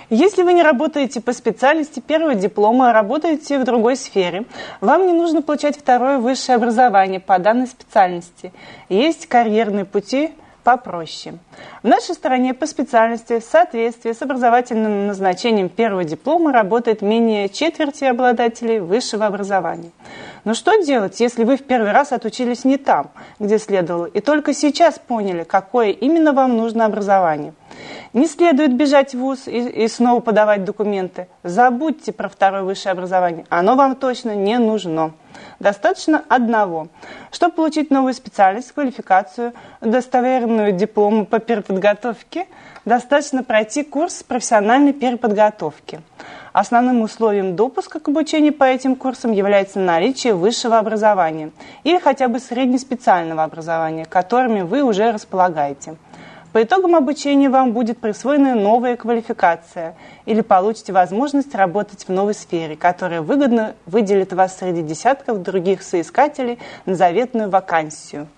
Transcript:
Если вы не работаете по специальности первого диплома, а работаете в другой сфере, вам не нужно получать второе высшее образование по данной специальности. Есть карьерные пути попроще. В нашей стране по специальности в соответствии с образовательным назначением первого диплома работает менее четверти обладателей высшего образования. Но что делать, если вы в первый раз отучились не там, где следовало, и только сейчас поняли, какое именно вам нужно образование? Не следует бежать в вуз и снова подавать документы. Забудьте про второе высшее образование. Оно вам точно не нужно. Достаточно одного. Чтобы получить новую специальность, квалификацию, удостоверенную диплому по переподготовке, достаточно пройти курс профессиональной переподготовки. Основным условием допуска к обучению по этим курсам является наличие высшего образования или хотя бы среднеспециального образования, которыми вы уже располагаете. По итогам обучения вам будет присвоена новая квалификация или получите возможность работать в новой сфере, которая выгодно выделит вас среди десятков других соискателей на заветную вакансию.